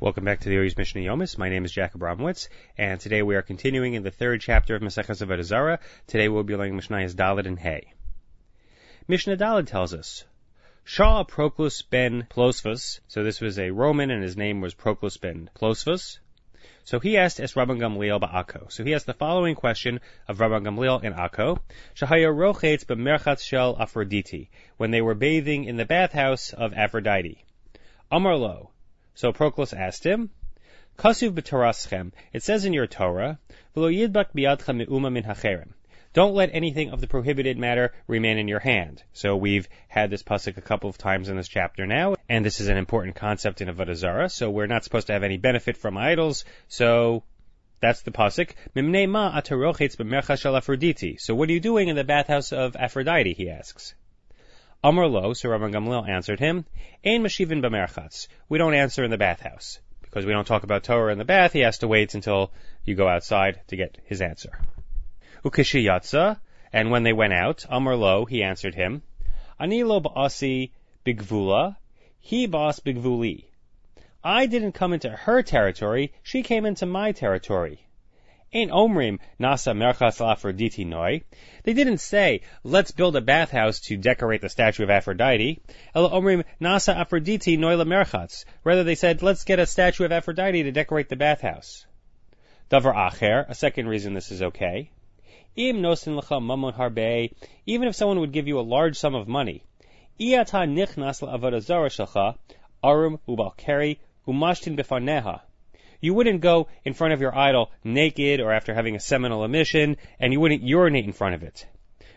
Welcome back to the Ory's Mishnah Yomis. My name is Jack Abramowitz, and today we are continuing in the third chapter of Maseches Avodah Zarah. Today we'll be learning Mishnayos Daled and Hey. Mishnah Daled tells us, Shaw Proclus ben Plosvus, so this was a Roman and his name was Proclus ben Plosvus. So he asked Es Rabban Gamliel ba'Akko. So he asked the following question of Rabban Gamliel in Akko, Shahaya rochetz b'merchatz shel Aphrodite, when they were bathing in the bathhouse of Aphrodite. Amar lo. So Proclus asked him, Kasuv b'toraschem, it says in your Torah, V'lo yidbak biyadcha me'uma min hacherem. Don't let anything of the prohibited matter remain in your hand. So we've had this pasuk a couple of times in this chapter now, and this is an important concept in Avodah Zarah, so we're not supposed to have any benefit from idols, so that's the pasuk. Mimnei ma atarochetz b'merchatz shel Aphrodite. So what are you doing in the bathhouse of Aphrodite, he asks. Amar lo, so Rabban Gamliel answered him, Ein mashivin b'merchatz. We don't answer in the bathhouse. Because we don't talk about Torah in the bath, he has to wait until you go outside to get his answer. Ukishi yatsa, and when they went out, Amar lo, he answered him, Ani lo ba'asi bigvula, he ba'as bigvuli. I didn't come into her territory, she came into my territory. Ein omrim nasa merchatz Aphrodite noi. They didn't say, let's build a bathhouse to decorate the statue of Aphrodite. Ela omrim nasa Aphrodite noi la merchatz. Rather they said, let's get a statue of Aphrodite to decorate the bathhouse. Davar acher, a second reason this is okay. Im nosin lecha mamon harbe, even if someone would give you a large sum of money. Iyata nichnas la'avodah zarah shelcha, arum ubalkeri umashtin befaneha. You wouldn't go in front of your idol naked or after having a seminal emission, and you wouldn't urinate in front of it.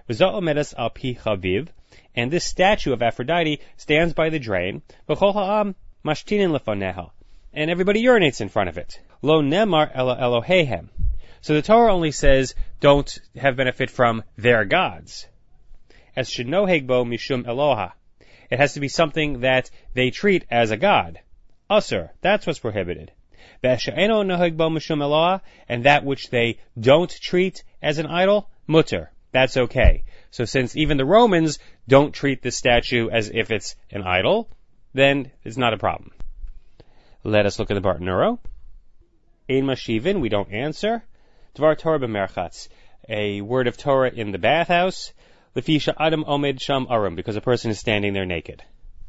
And this statue of Aphrodite stands by the drain, and everybody urinates in front of it. Lo nemar ela Elohehem. So the Torah only says, don't have benefit from their gods. As shenohegbo mishum Eloha. It has to be something that they treat as a god. Asur, that's what's prohibited. And that which they don't treat as an idol, mutter, that's okay. So since even the Romans don't treat the statue as if it's an idol, then it's not a problem. Let us look at the Bartanuro. Ein mashivin, we don't answer. Dvar Torah b'merchatz, a word of Torah in the bathhouse. Lefisha adam omed sham arum, because a person is standing there naked.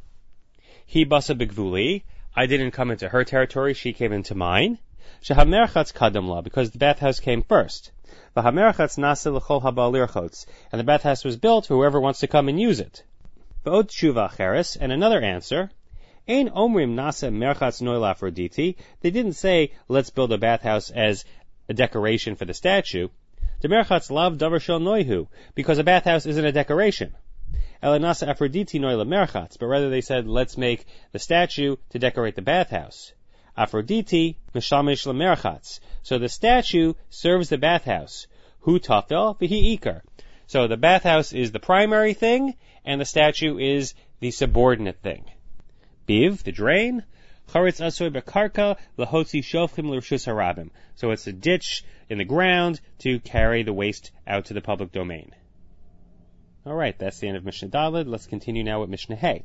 Hi basa b'gvuli, I didn't come into her territory, she came into mine. Shehamerchatz kadamla, because the bathhouse came first. V'hamerchatz nasa l'chol haba lirchotz, and the bathhouse was built for whoever wants to come and use it. V'od tshuva acheres, and another answer. Ein omrim nasa merchatz noi l'Aphrodite. They didn't say, let's build a bathhouse as a decoration for the statue. The merchatz lav davar shel noihu, because a bathhouse isn't a decoration. Elanasa Aphrodite noi lemerchatz, but rather they said, let's make the statue to decorate the bathhouse. Aphrodite mishamish lemerchatz. So the statue serves the bathhouse. Hu tafel v'hi ikar. So the bathhouse is the primary thing, and the statue is the subordinate thing. Biv, the drain. Charetz asoy bekarka lahotzi shofchim l'rshus harabim. So it's a ditch in the ground to carry the waste out to the public domain. Alright, that's the end of Mishnah Daled. Let's continue now with Mishnah Hey.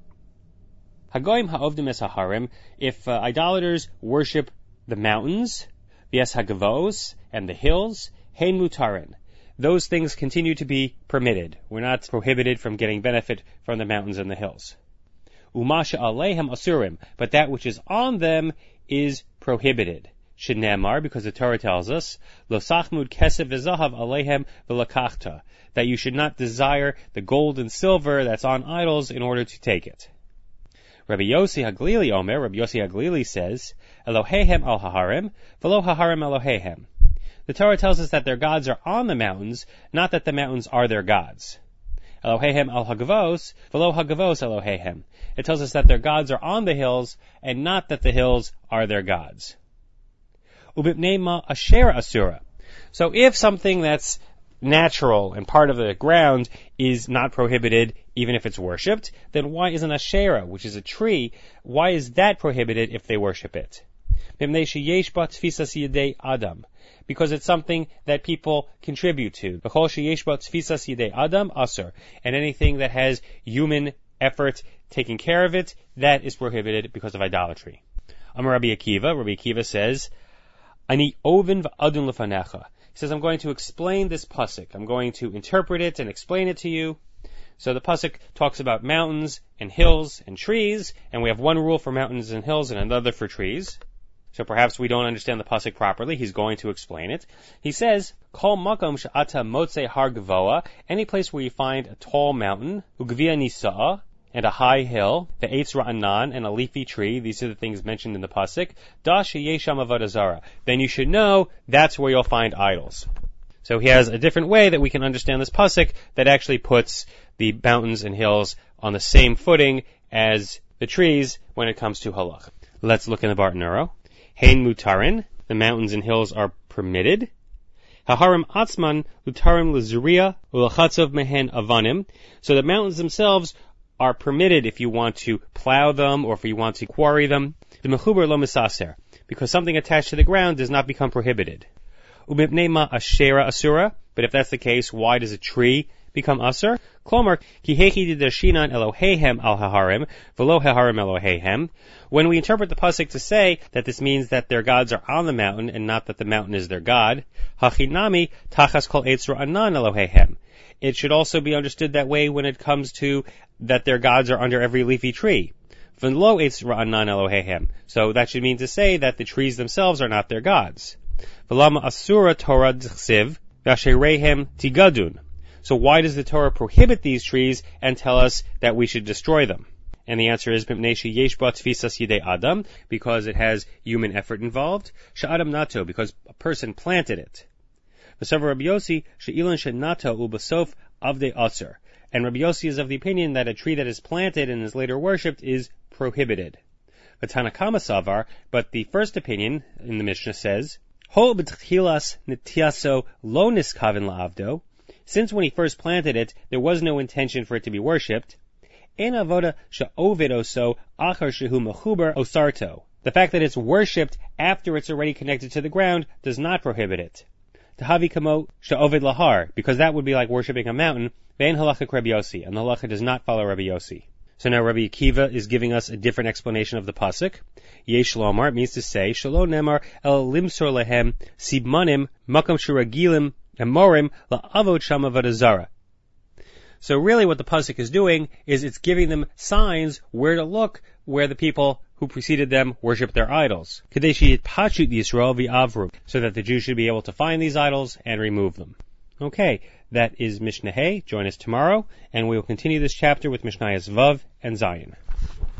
Hagoyim ha'ovdim es haharim, if idolaters worship the mountains, v'es hagavos, and the hills, hein mutarin. Those things continue to be permitted. We're not prohibited from getting benefit from the mountains and the hills. Umasha alehem asurim, but that which is on them is prohibited. Shenamar, because the Torah tells us, Lo sachmud kesef v'zahav alehem v'lakachta, that you should not desire the gold and silver that's on idols in order to take it. Rabbi Yossi Haglili Omer, Rabbi Yossi Haglili says, Elohehem al haharim, v'lo haharim Elohehem. The Torah tells us that their gods are on the mountains, not that the mountains are their gods. Elohehem al hagavos, v'lo hagavos Elohehem. It tells us that their gods are on the hills, and not that the hills are their gods. Ubipnei ma asher asura. So if something that's natural and part of the ground is not prohibited, even if it's worshipped, then why isn't Asherah, which is a tree, why is that prohibited if they worship it? Because it's something that people contribute to. And anything that has human effort taking care of it, that is prohibited because of idolatry. Amar Rabbi Akiva says, Ani ovin v'adun lefanecha. He says, I'm going to explain this pasuk. I'm going to interpret it and explain it to you. So the pasuk talks about mountains and hills and trees, and we have one rule for mountains and hills and another for trees. So perhaps we don't understand the pasuk properly. He's going to explain it. He says, Kol makom she'ata motze har gavoa, any place where you find a tall mountain, ugvia nisa'a, and a high hill, the eitz ra'anan, and a leafy tree. These are the things mentioned in the pasuk. Da sheyesham avodah zara. Then you should know that's where you'll find idols. So he has a different way that we can understand this pasuk that actually puts the mountains and hills on the same footing as the trees when it comes to halach. Let's look in the Barton Uro. Hein mutarin, the mountains and hills are permitted. Haharim atzman mutarim l'zuriya u'lachatzov mehen avanim. So the mountains themselves are permitted if you want to plow them or if you want to quarry them. The mechuber lo misaser, because something attached to the ground does not become prohibited. Umipnei ma ashera asura, but if that's the case, why does a tree become asur? Klomar, ki hechi didashinan Elohehem al haharim, velo haharim Elohehem. When we interpret the pasuk to say that this means that their gods are on the mountain and not that the mountain is their god, hachinami tachas kol eitz ra'anan Elohehem. It should also be understood that way when it comes to that their gods are under every leafy tree. Velo eitz ra'anan Elohehem. So that should mean to say that the trees themselves are not their gods. V'lama asura Torah d'chsiv v'asherehem tigadun. So why does the Torah prohibit these trees and tell us that we should destroy them? And the answer is Adam, because it has human effort involved. Sha'adam nato, because a person planted it. Rabbi Yossi, she'ilan shenato ubasof avde atzer. And Rabbi Yossi is of the opinion that a tree that is planted and is later worshipped is prohibited. But Tanakama savar, but the first opinion in the Mishnah says, Ho b'tchilas nitiaso lo niskaven la'avdo. Since when he first planted it, there was no intention for it to be worshipped. En avoda she'ovid oso achar shehu mechuber osarto. The fact that it's worshipped after it's already connected to the ground does not prohibit it. Tahavi kamo she'ovid lahar, because that would be like worshipping a mountain. Ve'en halacha Rabbi Yossi, and the halacha does not follow Rabbi Yossi. So now Rabbi Akiva is giving us a different explanation of the pasuk. Yesh lomar, it means to say, Shalom nemar el limsor lehem sibmanim makam shuragilim Emorim la'avot shama v'dazara. So really what the pasuk is doing is it's giving them signs where to look where the people who preceded them worshiped their idols. Kadeshi pachut Yisrael v'avru, so that the Jews should be able to find these idols and remove them. Okay, that is Mishnah Hey. Join us tomorrow, and we will continue this chapter with Mishnayos Vav and Zayin.